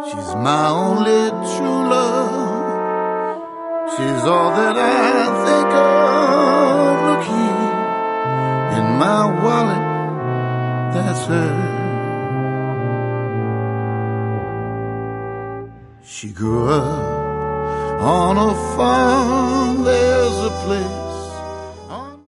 She's my only true love. She's all that I think of. Look here in my wallet, that's her. She grew up on a farm. There's a place